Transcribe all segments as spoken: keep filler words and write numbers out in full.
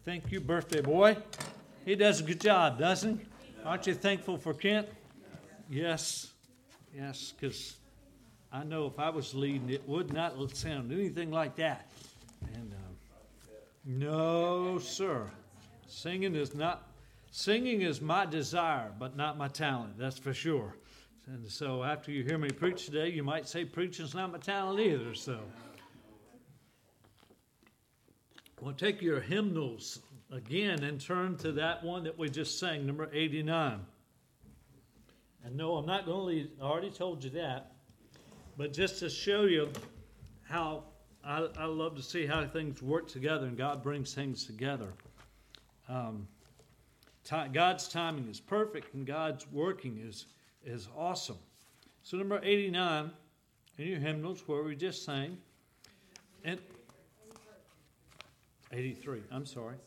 Thank you, birthday boy. He does a good job, doesn't he? Aren't you thankful for Kent? Yes. Yes, because I know if I was leading, it would not sound anything like that. And uh, no, sir. Singing is not, singing is my desire, but not my talent. That's for sure. And so after you hear me preach today, you might say preaching's not my talent either. So, well, take your hymnals again and turn to that one that we just sang, number eighty-nine. And no, I'm not going to lead, I already told you that. But just to show you how I, I love to see how things work together and God brings things together. Um, t- God's timing is perfect and God's working is, is awesome. So number eighty-nine in your hymnals where we just sang. And eighty-three, I'm sorry.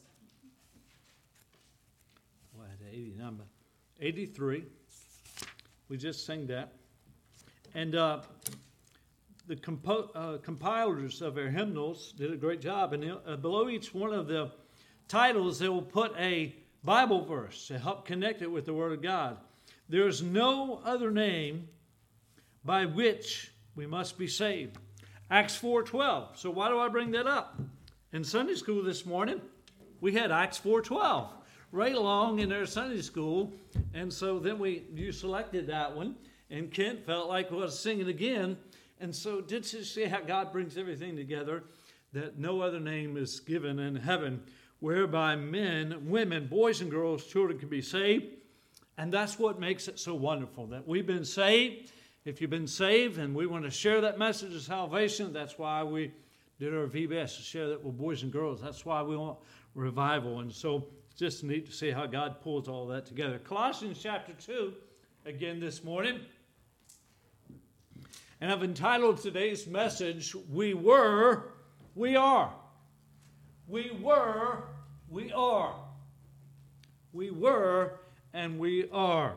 Well, I had eighty-nine, but eighty-three. We just sang that. And uh, the compo- uh, compilers of our hymnals did a great job. And uh, below each one of the titles, they will put a Bible verse to help connect it with the Word of God. There is no other name by which we must be saved. Acts four twelve. So why do I bring that up? In Sunday school this morning, we had Acts four twelve right along in our Sunday school. And so then we you selected that one. And Kent felt like was singing again. And so did you see how God brings everything together? That no other name is given in heaven whereby men, women, boys and girls, children can be saved. And that's what makes it so wonderful, that we've been saved. If you've been saved and we want to share that message of salvation, that's why we did our V B S, to share that with boys and girls. That's why we want revival. And so it's just neat to see how God pulls all that together. Colossians chapter two, again this morning. And I've entitled today's message, We Were, We Are. We were, we are. We were, and we are.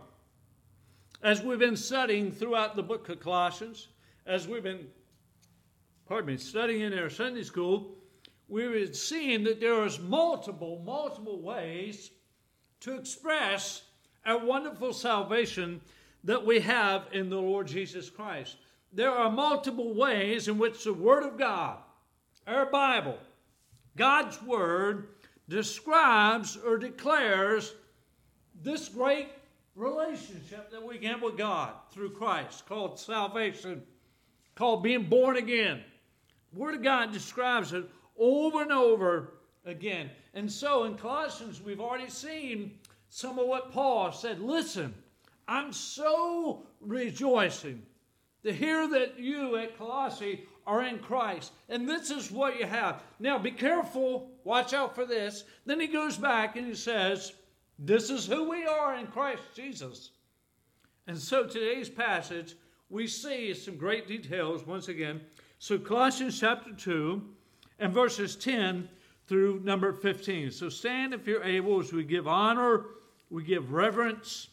As we've been studying throughout the book of Colossians, as we've been, pardon me, studying in our Sunday school, we've seen that there is multiple, multiple ways to express our wonderful salvation that we have in the Lord Jesus Christ. There are multiple ways in which the Word of God, our Bible, God's Word, describes or declares this great relationship that we get with God through Christ, called salvation, called being born again. The Word of God describes it over and over again. And so in Colossians, we've already seen some of what Paul said. Listen, I'm so rejoicing to hear that you at Colossae are in Christ. And this is what you have. Now be careful. Watch out for this. Then he goes back and he says, this is who we are in Christ Jesus. And so today's passage, we see some great details once again. So Colossians chapter two and verses ten through number fifteen. So stand if you're able as we give honor, we give reverence.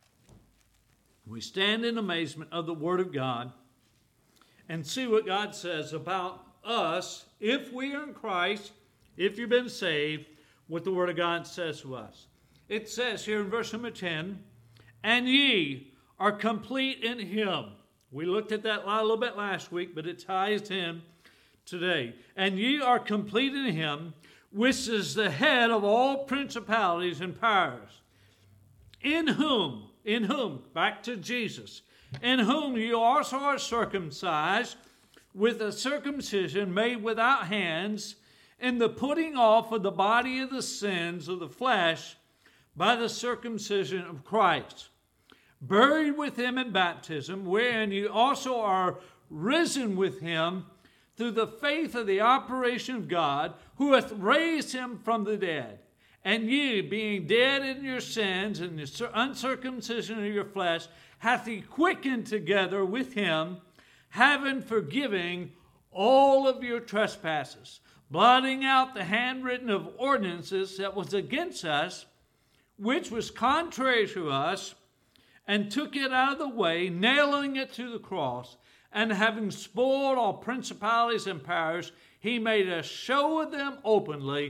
We stand in amazement of the Word of God and see what God says about us if we are in Christ, if you've been saved, what the Word of God says to us. It says here in verse number ten, and ye are complete in Him. We looked at that a little bit last week, but it ties in today. And ye are complete in Him, which is the head of all principalities and powers, in whom In whom, back to Jesus, in whom you also are circumcised with a circumcision made without hands, in the putting off of the body of the sins of the flesh by the circumcision of Christ, buried with Him in baptism, wherein you also are risen with Him through the faith of the operation of God, who hath raised Him from the dead. And ye, being dead in your sins and the uncircumcision of your flesh, hath He quickened together with Him, having forgiving all of your trespasses, blotting out the handwritten of ordinances that was against us, which was contrary to us, and took it out of the way, nailing it to the cross, and having spoiled all principalities and powers, He made a show of them openly,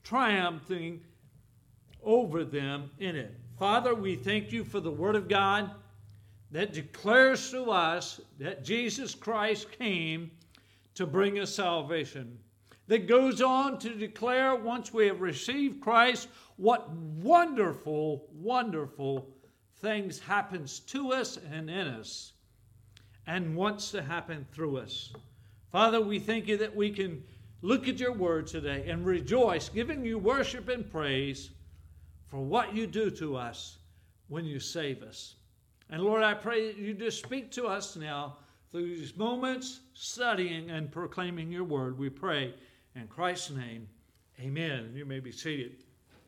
triumphing over them in it. Father, we thank you for the Word of God that declares to us that Jesus Christ came to bring us salvation. That goes on to declare, once we have received Christ, what wonderful, wonderful things happens to us and in us and wants to happen through us. Father, we thank you that we can look at your word today and rejoice, giving you worship and praise for what you do to us when you save us. And Lord, I pray that you just speak to us now through these moments, studying and proclaiming your word. We pray in Christ's name, amen. You may be seated.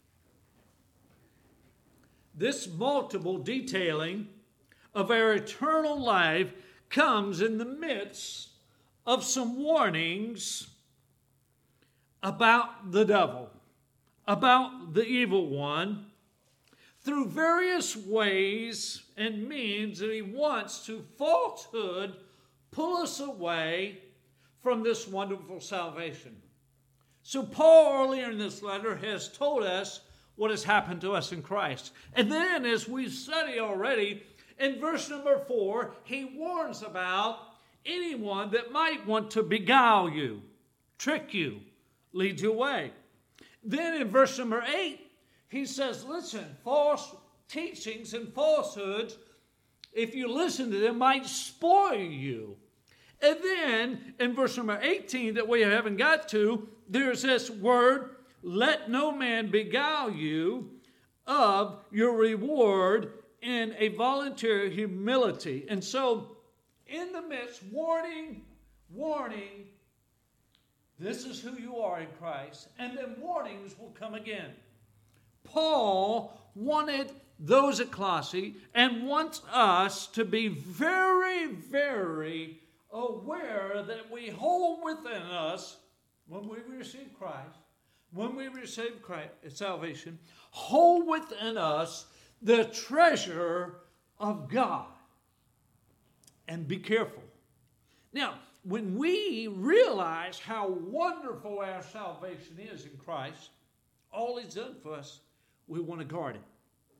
This multiple detailing of our eternal life comes in the midst of some warnings about the devil, about the evil one, through various ways and means that he wants to falsehood pull us away from this wonderful salvation. So Paul earlier in this letter has told us what has happened to us in Christ. And then as we study already, in verse number four, he warns about anyone that might want to beguile you, trick you, lead you away. Then in verse number eight, he says, listen, false teachings and falsehoods, if you listen to them, might spoil you. And then in verse number eighteen that we haven't got to, there's this word, let no man beguile you of your reward in a voluntary humility. And so in the midst, warning, warning, this is who you are in Christ. And then warnings will come again. Paul wanted those at Colossae and wants us to be very, very aware that we hold within us, when we receive Christ, when we receive Christ, salvation, hold within us the treasure of God. And be careful. Now, when we realize how wonderful our salvation is in Christ, all he's done for us, we want to guard it.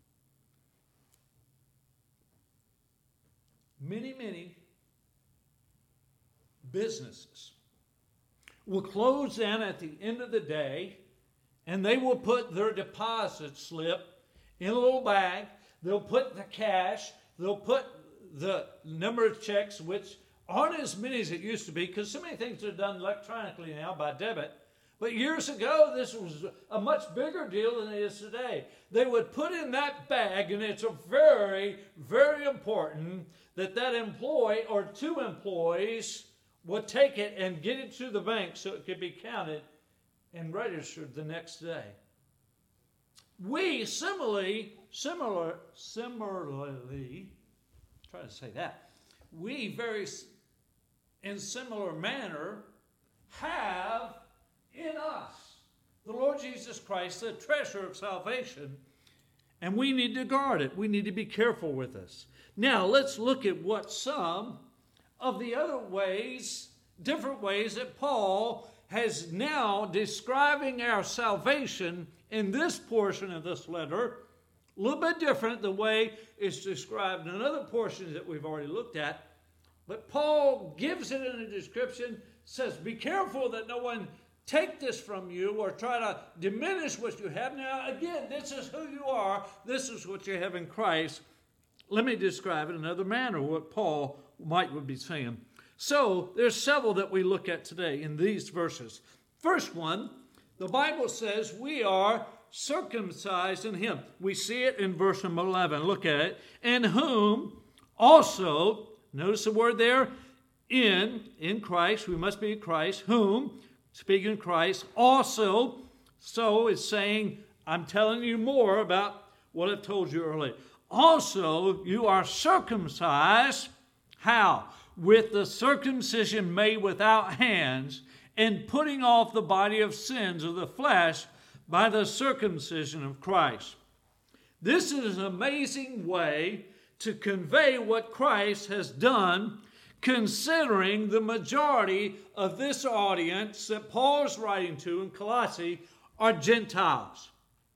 Many, many businesses will close down at the end of the day, and they will put their deposit slip in a little bag. They'll put the cash. They'll put the number of checks, which aren't as many as it used to be, because so many things are done electronically now by debit. But years ago, this was a much bigger deal than it is today. They would put in that bag, and it's a very, very important that that employee or two employees would take it and get it to the bank so it could be counted and registered the next day. We similarly, similar, similarly, try to say that, we very, in similar manner, have in us the Lord Jesus Christ, the treasure of salvation, and we need to guard it. We need to be careful with this. Now, let's look at what some of the other ways, different ways that Paul has now describing our salvation in this portion of this letter, a little bit different the way it's described in other portions that we've already looked at. But Paul gives it in a description, says, be careful that no one take this from you or try to diminish what you have. Now, again, this is who you are. This is what you have in Christ. Let me describe it in another manner, what Paul might be saying. So, there's several that we look at today in these verses. First one, the Bible says we are circumcised in him. We see it in verse number eleven. Look at it. In whom also, notice the word there, in, in Christ, we must be in Christ, whom, speaking of Christ, also, so it's saying, I'm telling you more about what I've told you earlier. Also, you are circumcised, how? With the circumcision made without hands, and putting off the body of sins of the flesh by the circumcision of Christ. This is an amazing way to convey what Christ has done, considering the majority of this audience that Paul is writing to in Colossae are Gentiles.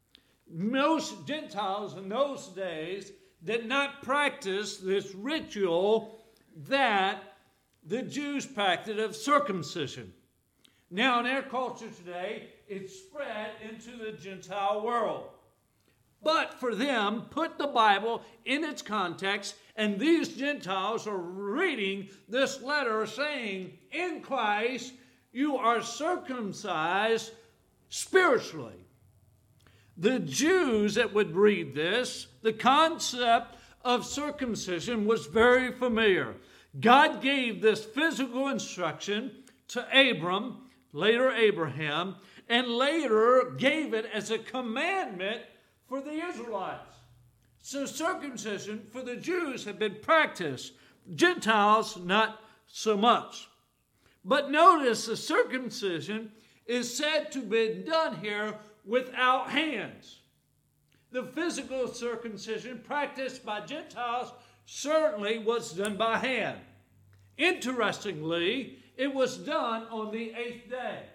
Most Gentiles in those days did not practice this ritual that the Jews practiced of circumcision. Now, in our culture today, it's spread into the Gentile world. But for them, put the Bible in its context, and these Gentiles are reading this letter saying, in Christ, you are circumcised spiritually. The Jews that would read this, the concept of circumcision was very familiar. God gave this physical instruction to Abram, later Abraham, and later gave it as a commandment for the Israelites. So circumcision for the Jews had been practiced. Gentiles, not so much. But notice the circumcision is said to be done here without hands. The physical circumcision practiced by Gentiles certainly was done by hand. Interestingly, it was done on the eighth day.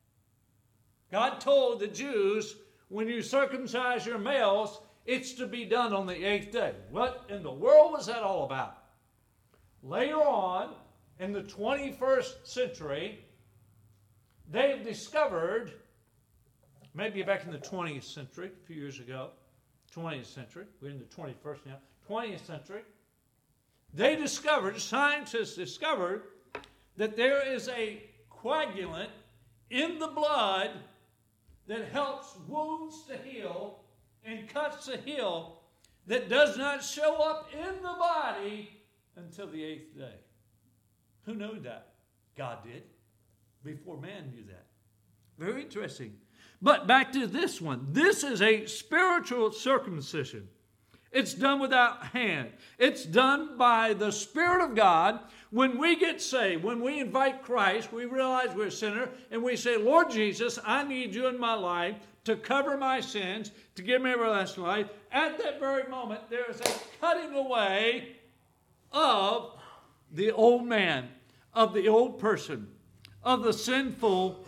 God told the Jews, when you circumcise your males, it's to be done on the eighth day. What in the world was that all about? Later on, in the twenty-first century, they've discovered, maybe back in the twentieth century, a few years ago, twentieth century, we're in the twenty-first now, twentieth century, they discovered, scientists discovered, that there is a coagulant in the blood that helps wounds to heal and cuts to heal that does not show up in the body until the eighth day. Who knew that? God did. Before man knew that. Very interesting. But back to this one. This is a spiritual circumcision. It's done without hand. It's done by the Spirit of God. When we get saved, when we invite Christ, we realize we're a sinner, and we say, Lord Jesus, I need you in my life to cover my sins, to give me everlasting life. At that very moment, there is a cutting away of the old man, of the old person, of the sinful,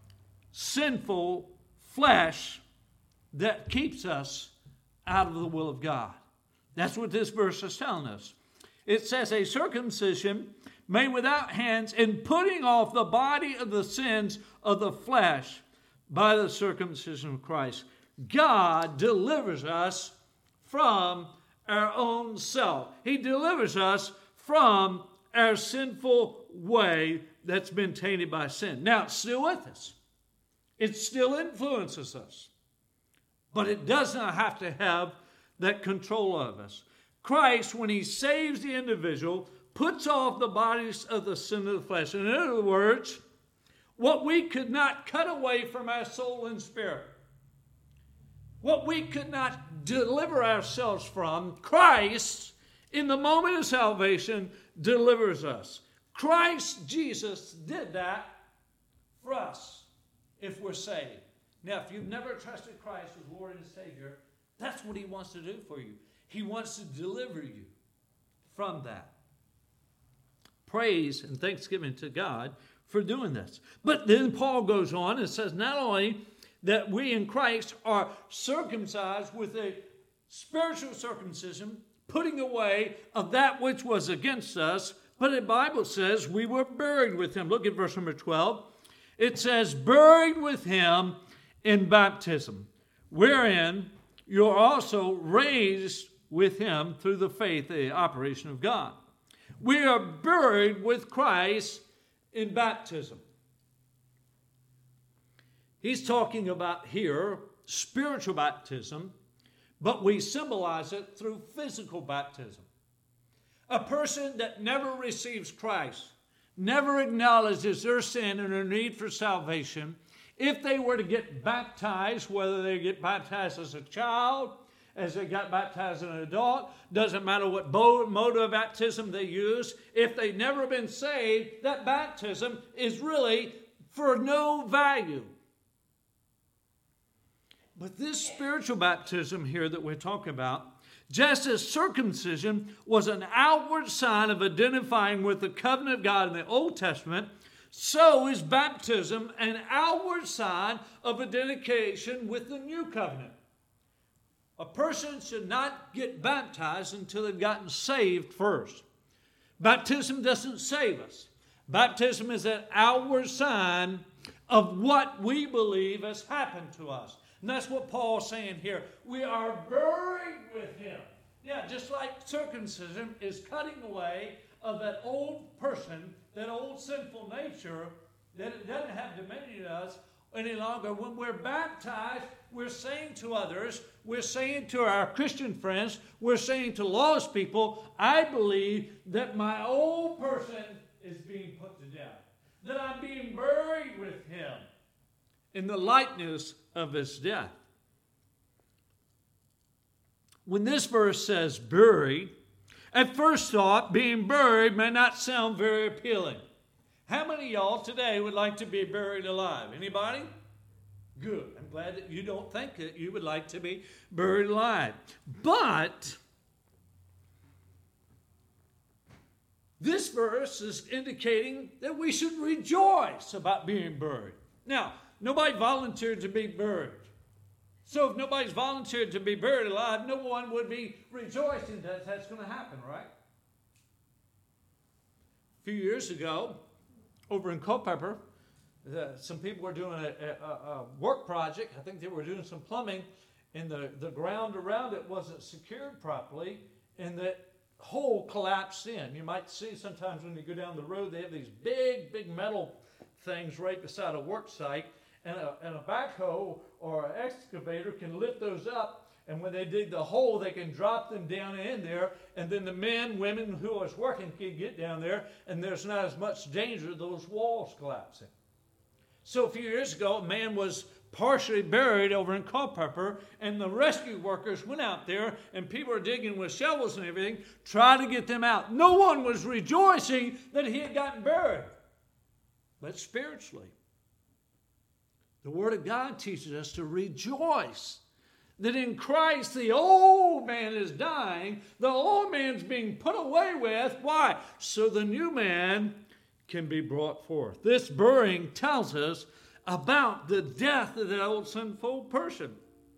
sinful flesh that keeps us out of the will of God. That's what this verse is telling us. It says a circumcision made without hands in putting off the body of the sins of the flesh by the circumcision of Christ. God delivers us from our own self. He delivers us from our sinful way that's been tainted by sin. Now, it's still with us. It still influences us. But it does not have to have that control of us. Christ, when he saves the individual, puts off the bodies of the sin of the flesh. In other words, what we could not cut away from our soul and spirit, what we could not deliver ourselves from, Christ, in the moment of salvation, delivers us. Christ Jesus did that for us if we're saved. Now, if you've never trusted Christ as Lord and Savior, that's what he wants to do for you. He wants to deliver you from that. Praise and thanksgiving to God for doing this. But then Paul goes on and says not only that we in Christ are circumcised with a spiritual circumcision, putting away of that which was against us, but the Bible says we were buried with him. Look at verse number twelve. It says, buried with him in baptism, wherein you are also raised with him through the faith, the operation of God. We are buried with Christ in baptism. He's talking about here spiritual baptism, but we symbolize it through physical baptism. A person that never receives Christ, never acknowledges their sin and their need for salvation, if they were to get baptized, whether they get baptized as a child, as they got baptized as an adult, doesn't matter what mode of baptism they use, if they've never been saved, that baptism is really for no value. But this spiritual baptism here that we're talking about, just as circumcision was an outward sign of identifying with the covenant of God in the Old Testament, so is baptism an outward sign of a dedication with the new covenant. A person should not get baptized until they've gotten saved first. Baptism doesn't save us. Baptism is an outward sign of what we believe has happened to us. And that's what Paul's saying here. We are buried with him. Yeah, just like circumcision is cutting away of that old person, that old sinful nature, that it doesn't have dominion of us any longer. When we're baptized, we're saying to others, we're saying to our Christian friends, we're saying to lost people, I believe that my old person is being put to death, that I'm being buried with him in the likeness of his death. When this verse says buried, at first thought, being buried may not sound very appealing. How many of y'all today would like to be buried alive? Anybody? Good. I'm glad that you don't think that you would like to be buried alive. But this verse is indicating that we should rejoice about being buried. Now, nobody volunteered to be buried. So if nobody's volunteered to be buried alive, no one would be rejoicing that that's going to happen, right? A few years ago, over in Culpeper, uh, some people were doing a, a, a work project. I think they were doing some plumbing, and the, the ground around it wasn't secured properly, and the hole collapsed in. You might see sometimes when you go down the road, they have these big, big metal things right beside a work site, and a, and a backhoe or an excavator can lift those up, and when they dig the hole, they can drop them down in there, and then the men, women who are working can get down there, and there's not as much danger of those walls collapsing. So a few years ago, a man was partially buried over in Culpeper, and the rescue workers went out there, and people were digging with shovels and everything, trying to get them out. No one was rejoicing that he had gotten buried. But spiritually, the Word of God teaches us to rejoice that in Christ the old man is dying, the old man's being put away with. Why? So the new man can be brought forth. This burying tells us about the death of the old sinful person.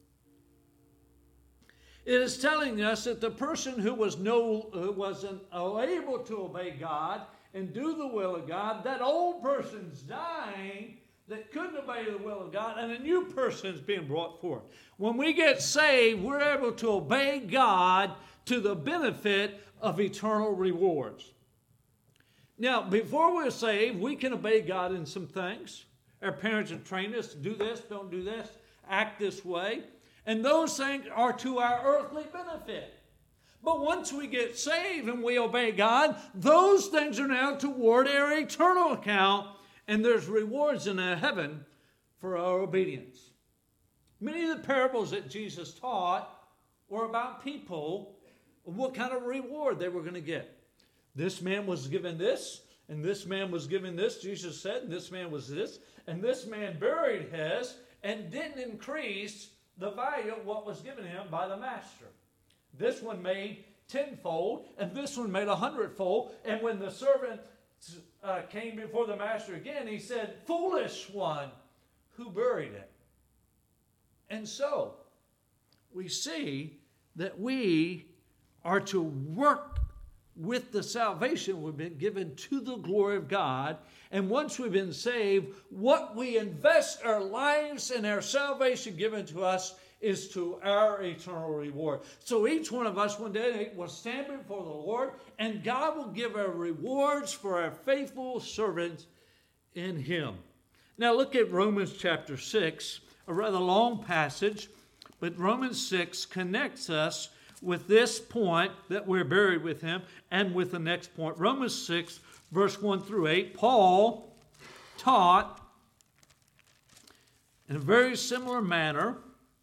It is telling us that the person who was no, who wasn't able to obey God and do the will of God, that old person's dying that couldn't obey the will of God, and a new person is being brought forth. When we get saved, we're able to obey God to the benefit of eternal rewards. Now, before we're saved, we can obey God in some things. Our parents have trained us to do this, don't do this, act this way. And those things are to our earthly benefit. But once we get saved and we obey God, those things are now toward our eternal account, and there's rewards in heaven for our obedience. Many of the parables that Jesus taught were about people, what kind of reward they were going to get. This man was given this, and this man was given this, Jesus said, and this man was this, and this man buried his and didn't increase the value of what was given him by the master. This one made tenfold, and this one made a hundredfold, and when the servant uh, came before the master again, he said, foolish one, who buried it? And so, we see that we are to work with the salvation we've been given to the glory of God. And once we've been saved, what we invest our lives and our salvation given to us is to our eternal reward. So each one of us one day will stand before the Lord, and God will give our rewards for our faithful servants in Him. Now look at Romans chapter six, a rather long passage, but Romans six connects us with this point that we're buried with Him and with the next point. Romans six, verse one through eight, Paul taught in a very similar manner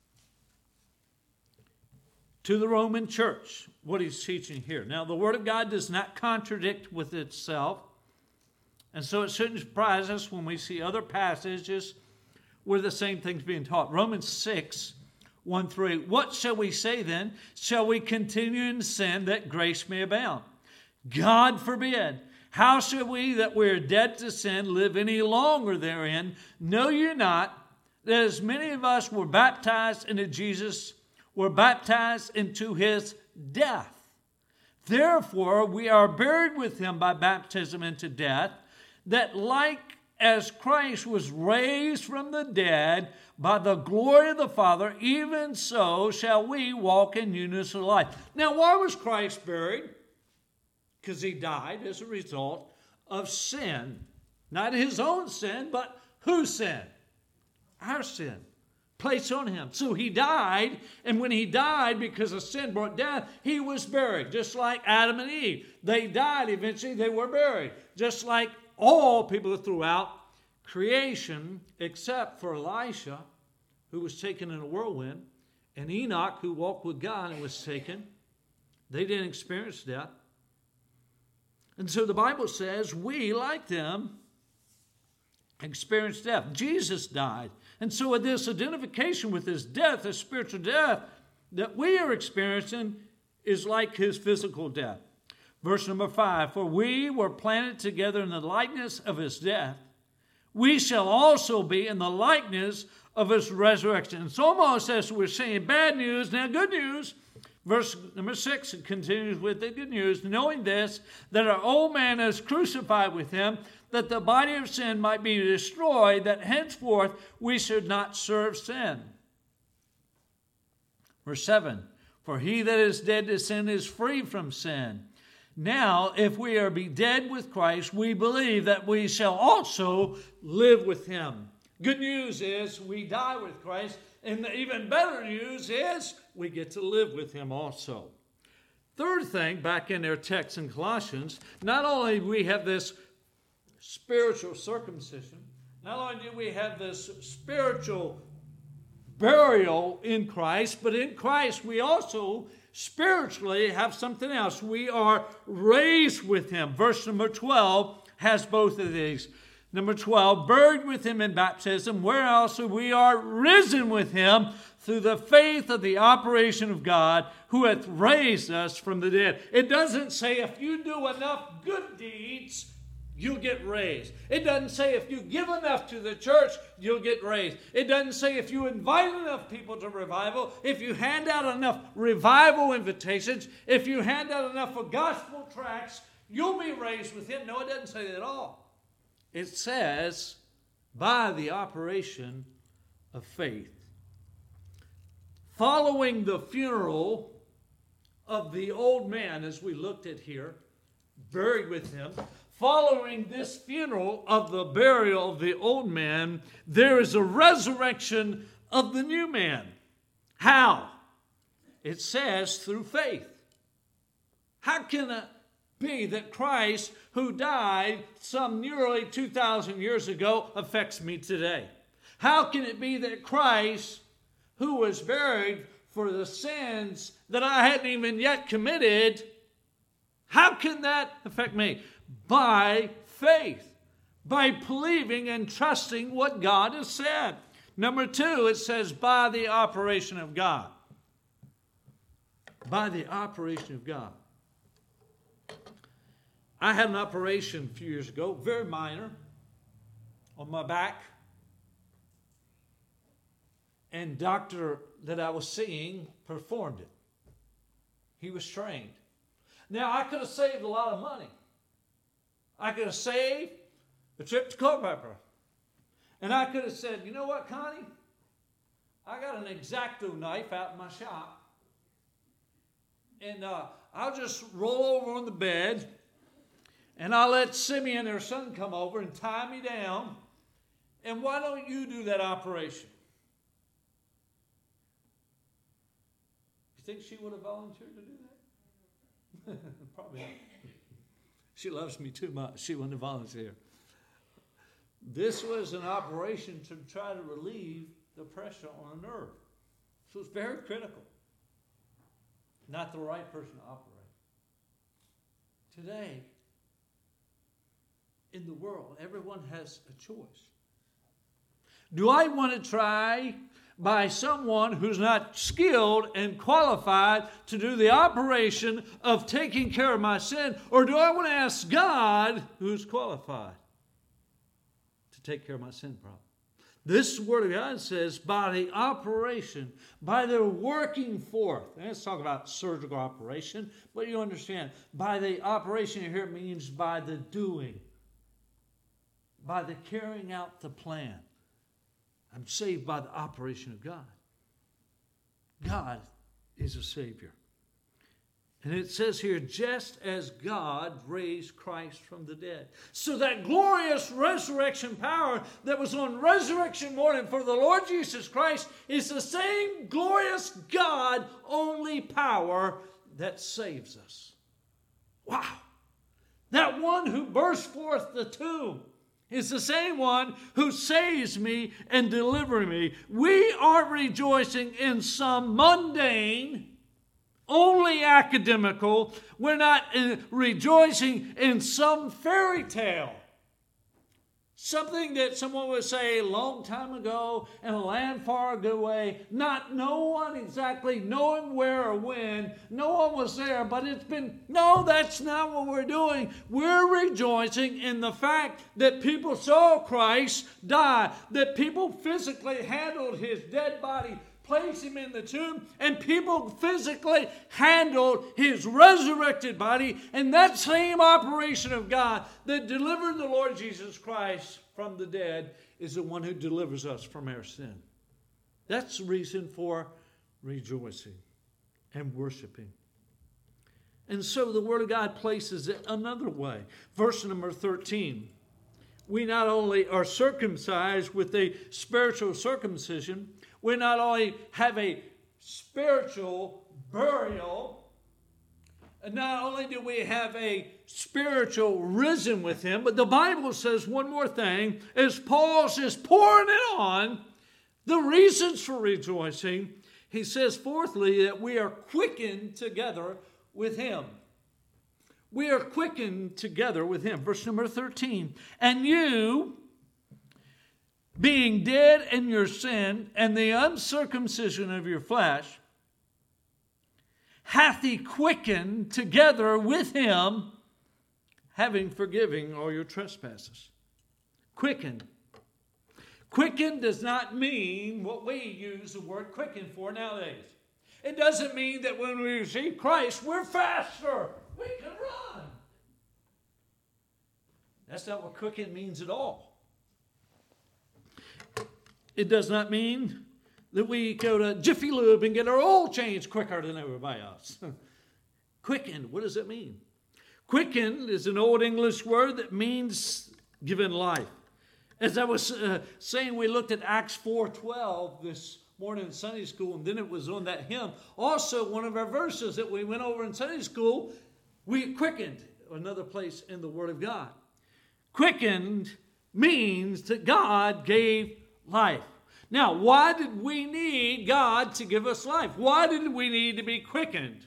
to the Roman church what he's teaching here. Now, the Word of God does not contradict with itself, and so it shouldn't surprise us when we see other passages where the same thing's being taught. Romans six, one through eight. What shall we say then? Shall we continue in sin that grace may abound? God forbid. How shall we that we are dead to sin live any longer therein? Know you not that as many of us were baptized into Jesus, were baptized into his death? Therefore we are buried with him by baptism into death, that like as Christ was raised from the dead by the glory of the Father, even so shall we walk in newness of life. Now, why was Christ buried? Because he died as a result of sin. Not his own sin, but whose sin? Our sin. Placed on him. So he died, and when he died, because of sin brought death, he was buried. Just like Adam and Eve. They died eventually, they were buried. Just like all people throughout creation, except for Elisha, who was taken in a whirlwind, and Enoch, who walked with God and was taken. They didn't experience death. And so the Bible says we, like them, experienced death. Jesus died. And so with this identification with his death, his spiritual death, that we are experiencing is like his physical death. Verse number five, for we were planted together in the likeness of his death. We shall also be in the likeness of his resurrection. It's almost as we're saying bad news, now good news. Verse number six, it continues with the good news. Knowing this, that our old man is crucified with him, that the body of sin might be destroyed, that henceforth we should not serve sin. Verse seven, for he that is dead to sin is free from sin. Now, if we are be dead with Christ, we believe that we shall also live with him. Good news is we die with Christ, and the even better news is we get to live with him also. Third thing, back in their text in Colossians, not only do we have this spiritual circumcision, not only do we have this spiritual burial in Christ, but in Christ we also spiritually have something else. We are raised with him. Verse number twelve has both of these. Number twelve, buried with him in baptism, where also we are risen with him through the faith of the operation of God, who hath raised us from the dead. It doesn't say if you do enough good deeds, you'll get raised. It doesn't say if you give enough to the church, you'll get raised. It doesn't say if you invite enough people to revival, if you hand out enough revival invitations, if you hand out enough of gospel tracts, you'll be raised with him. No, it doesn't say that at all. It says, by the operation of faith. Following the funeral of the old man, as we looked at here, buried with him, following this funeral of the burial of the old man, there is a resurrection of the new man. How? It says through faith. How can it be that Christ, who died some nearly two thousand years ago, affects me today? How can it be that Christ, who was buried for the sins that I hadn't even yet committed, how can that affect me? By faith, by believing and trusting what God has said. Number two, it says by the operation of God. By the operation of God. I had an operation a few years ago, very minor, on my back. And doctor that I was seeing performed it. He was trained. Now, I could have saved a lot of money. I could have saved a trip to Culpeper. And I could have said, you know what, Connie? I got an X-Acto knife out in my shop. And uh, I'll just roll over on the bed. And I'll let Simeon, her son, come over and tie me down. And why don't you do that operation? You think she would have volunteered to do that? Probably not. She loves me too much. She wouldn't have volunteered. This was an operation to try to relieve the pressure on a nerve. So it's very critical. Not the right person to operate. Today, in the world, everyone has a choice. Do I want to try by someone who's not skilled and qualified to do the operation of taking care of my sin? Or do I want to ask God, who's qualified to take care of my sin problem? This Word of God says, by the operation, by the working forth. And let's talk about surgical operation, but you understand, by the operation here it means by the doing, by the carrying out the plan. I'm saved by the operation of God. God is a Savior. And it says here, just as God raised Christ from the dead. So that glorious resurrection power that was on resurrection morning for the Lord Jesus Christ is the same glorious God-only power that saves us. Wow! That one who burst forth the tomb is the same one who saves me and delivers me. We aren't rejoicing in some mundane, only academical. We're not uh, rejoicing in some fairy tale. Something that someone would say a long time ago in a land far away, not no one exactly knowing where or when, no one was there, but it's been, no, that's not what we're doing. We're rejoicing in the fact that people saw Christ die, that people physically handled his dead body, placed him in the tomb, and people physically handled his resurrected body. And that same operation of God that delivered the Lord Jesus Christ from the dead is the one who delivers us from our sin. That's the reason for rejoicing and worshiping. And so the Word of God places it another way. Verse number thirteen. We not only are circumcised with a spiritual circumcision, we not only have a spiritual burial, and not only do we have a spiritual risen with him, but the Bible says one more thing, as Paul is pouring it on, the reasons for rejoicing, he says fourthly that we are quickened together with him. We are quickened together with him. Verse number thirteen. And you, being dead in your sin and the uncircumcision of your flesh, hath he quickened together with him, having forgiven all your trespasses. Quickened. Quickened does not mean what we use the word quicken for nowadays. It doesn't mean that when we receive Christ, we're faster. We can run. That's not what quicken means at all. It does not mean that we go to Jiffy Lube and get our oil changed quicker than everybody else. Quickened, what does it mean? Quickened is an old English word that means given life. As I was uh, saying, we looked at Acts four twelve this morning in Sunday school, and then it was on that hymn. Also, one of our verses that we went over in Sunday school, we quickened, another place in the Word of God. Quickened means that God gave life. Now, why did we need God to give us life? Why did we need to be quickened?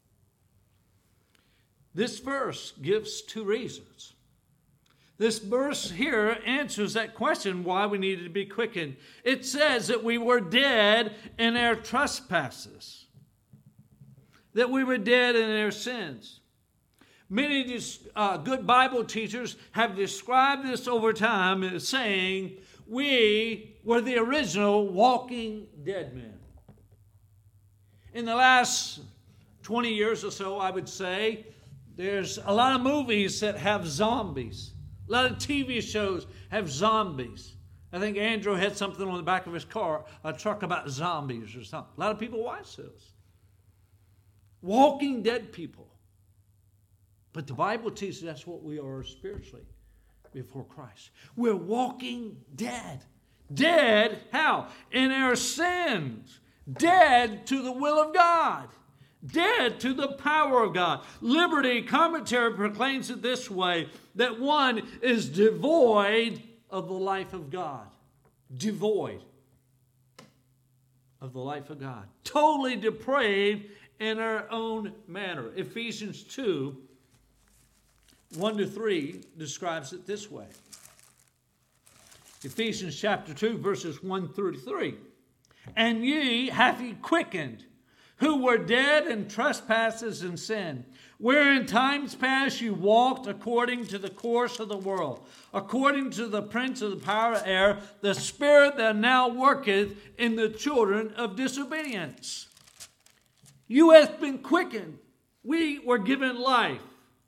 This verse gives two reasons. This verse here answers that question, why we needed to be quickened. It says that we were dead in our trespasses, that we were dead in our sins. Many uh, good Bible teachers have described this over time as saying, we were the original walking dead men. In the last twenty years or so, I would say, there's a lot of movies that have zombies. A lot of T V shows have zombies. I think Andrew had something on the back of his car, a truck about zombies or something. A lot of people watch those. Walking dead people. But the Bible teaches that's what we are spiritually before Christ. We're walking dead. Dead, how? In our sins. Dead to the will of God. Dead to the power of God. Liberty Commentary proclaims it this way, that one is devoid of the life of God. Devoid of the life of God. Totally depraved in our own manner. Ephesians two, one to three describes it this way. Ephesians chapter two, verses one through three. And ye hath he quickened, who were dead in trespasses and sin, where in times past you walked according to the course of the world, according to the prince of the power of air, the spirit that now worketh in the children of disobedience. You have been quickened. We were given life.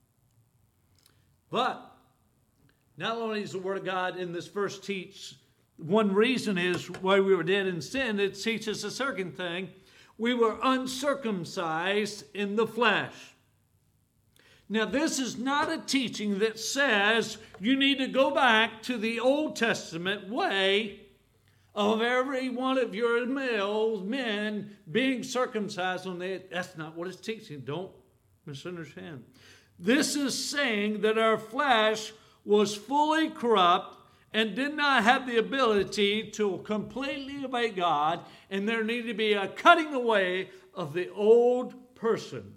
But not only does the Word of God in this verse teach, one reason is why we were dead in sin, it teaches a second thing. We were uncircumcised in the flesh. Now, this is not a teaching that says you need to go back to the Old Testament way of every one of your male men being circumcised on the. That's not what it's teaching. Don't misunderstand. This is saying that our flesh was fully corrupt and did not have the ability to completely obey God, and there needed to be a cutting away of the old person.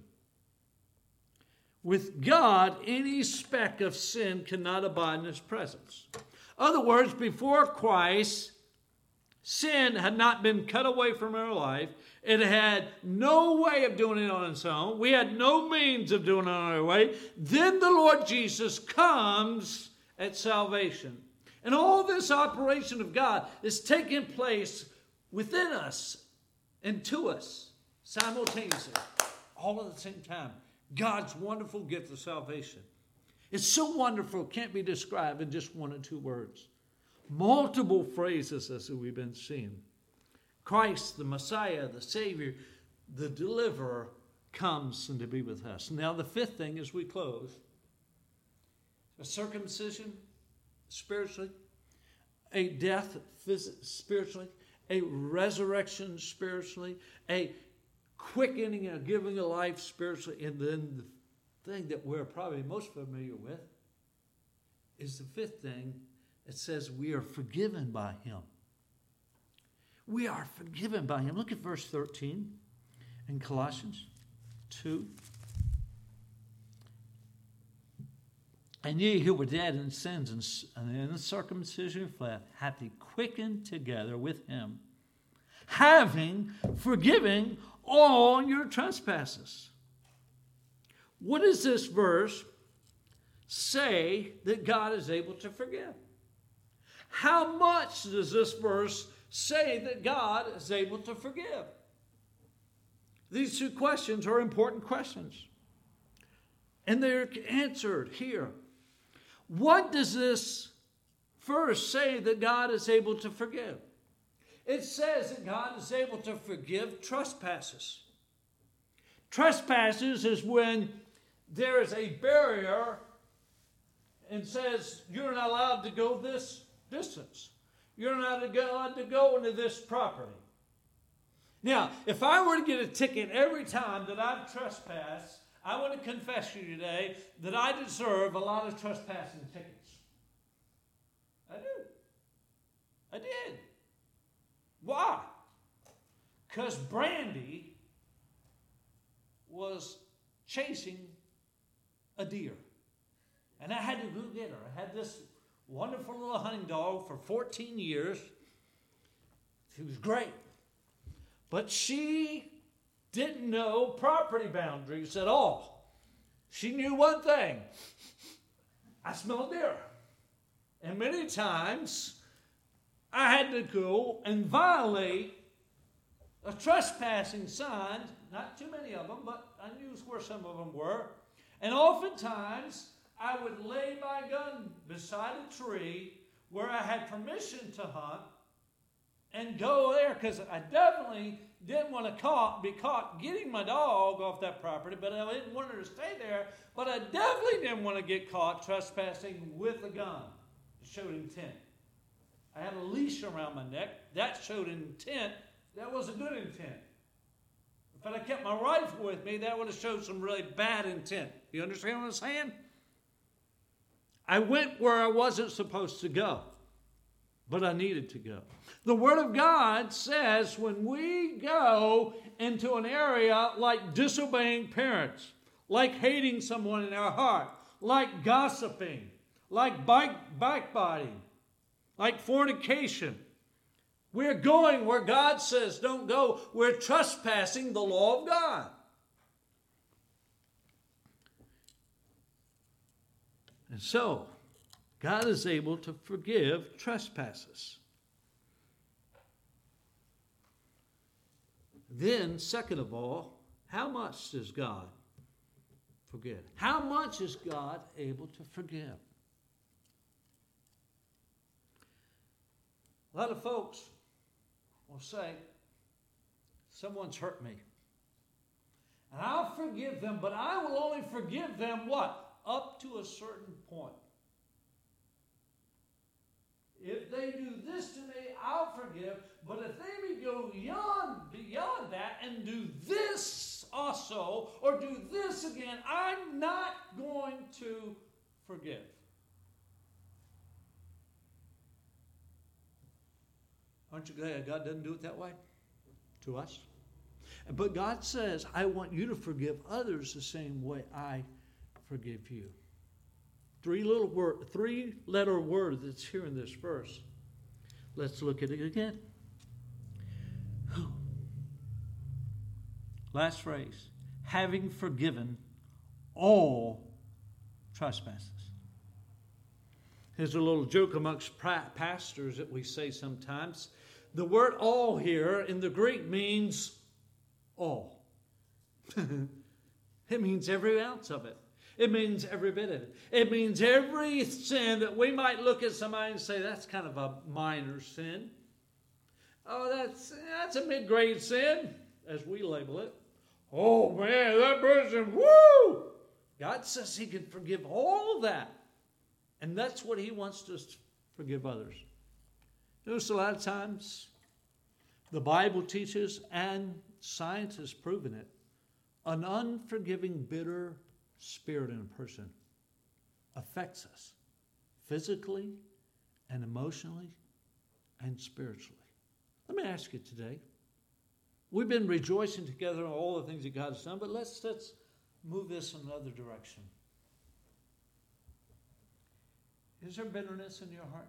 With God, any speck of sin cannot abide in His presence. In other words, before Christ, sin had not been cut away from our life. It had no way of doing it on its own. We had no means of doing it on our way. Then the Lord Jesus comes at salvation. And all this operation of God is taking place within us and to us simultaneously, all at the same time. God's wonderful gift of salvation. It's so wonderful, it can't be described in just one or two words. Multiple phrases as we've been seeing. Christ, the Messiah, the Savior, the Deliverer, comes and to be with us. Now the fifth thing as we close, a circumcision spiritually, a death phys- spiritually, a resurrection spiritually, a quickening and giving of life spiritually, and then the thing that we're probably most familiar with is the fifth thing. It says we are forgiven by Him. We are forgiven by Him. Look at verse thirteen in Colossians two. And ye who were dead in sins and in the circumcision of flesh hath He quickened together with Him, having forgiven all your trespasses. What does this verse say that God is able to forgive? How much does this verse say that God is able to forgive? These two questions are important questions. And they're answered here. What does this verse say that God is able to forgive? It says that God is able to forgive trespasses. Trespasses is when there is a barrier and says you're not allowed to go this distance. You're not allowed to go into this property. Now, if I were to get a ticket every time that I've trespassed, I want to confess to you today that I deserve a lot of trespassing tickets. I do. I did. Why? Because Brandy was chasing a deer. And I had to go get her. I had this wonderful little hunting dog for fourteen years. She was great. But she didn't know property boundaries at all. She knew one thing. I smell deer. And many times I had to go and violate a trespassing sign, not too many of them, but I knew where some of them were. And oftentimes I would lay my gun beside a tree where I had permission to hunt and go there, because I definitely didn't want to caught, be caught getting my dog off that property, but I didn't want her to stay there. But I definitely didn't want to get caught trespassing with a gun. It showed intent. I had a leash around my neck. That showed intent. That was a good intent. If I kept my rifle with me, that would have showed some really bad intent. You understand what I'm saying? I went where I wasn't supposed to go, but I needed to go. The Word of God says when we go into an area like disobeying parents, like hating someone in our heart, like gossiping, like bike, backbiting, like fornication, We're going where God says don't go. We're trespassing the law of God. And so, God is able to forgive trespasses. Then, second of all, how much does God forgive? How much is God able to forgive? A lot of folks will say, someone's hurt me. And I'll forgive them, but I will only forgive them what? Up to a certain point. If they do this to me, I'll forgive. But if they go beyond, beyond that and do this also, or do this again, I'm not going to forgive. Aren't you glad God doesn't do it that way to us? But God says, I want you to forgive others the same way I forgive you. Three little word, three letter word that's here in this verse. Let's look at it again. Last phrase. Having forgiven all trespasses. Here's a little joke amongst pastors that we say sometimes. The word all here in the Greek means all. It means every ounce of it. It means every bit of it. It means every sin that we might look at somebody and say, that's kind of a minor sin. Oh, that's, that's a mid-grade sin, as we label it. Oh, man, that person, woo! God says he can forgive all of that. And that's what he wants to forgive others. Notice a lot of times the Bible teaches, and science has proven it, an unforgiving, bitter spirit in a person affects us physically and emotionally and spiritually. Let me ask you today. We've been rejoicing together on all the things that God has done, but let's, let's move this in another direction. Is there bitterness in your heart?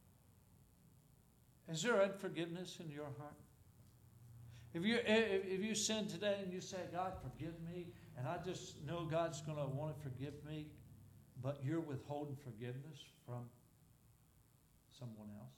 Is there unforgiveness in your heart? If you if you sin today and you say, God, forgive me, and I just know God's going to want to forgive me, but you're withholding forgiveness from someone else.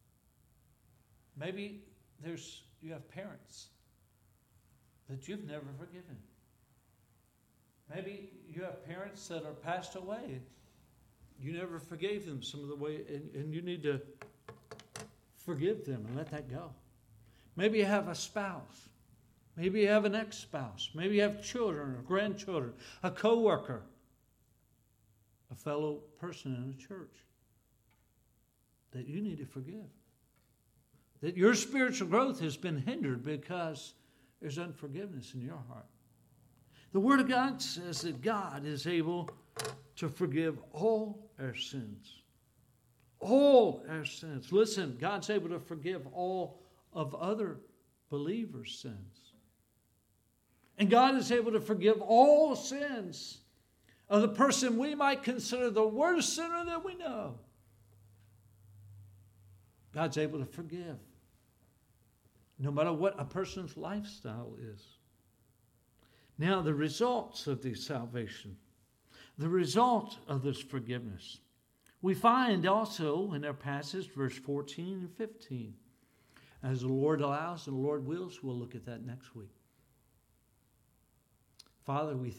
Maybe there's you have parents that you've never forgiven. Maybe you have parents that are passed away. You never forgave them some of the way, and, and you need to forgive them and let that go. Maybe you have a spouse. Maybe you have an ex-spouse. Maybe you have children or grandchildren, a co-worker, a fellow person in a church that you need to forgive. That your spiritual growth has been hindered because there's unforgiveness in your heart. The Word of God says that God is able to forgive all our sins. All our sins. Listen, God's able to forgive all of other believers' sins. And God is able to forgive all sins of the person we might consider the worst sinner that we know. God's able to forgive, no matter what a person's lifestyle is. Now, the results of this salvation, the result of this forgiveness, we find also in our passage, verse fourteen and fifteen. As the Lord allows and the Lord wills, we'll look at that next week. Father, we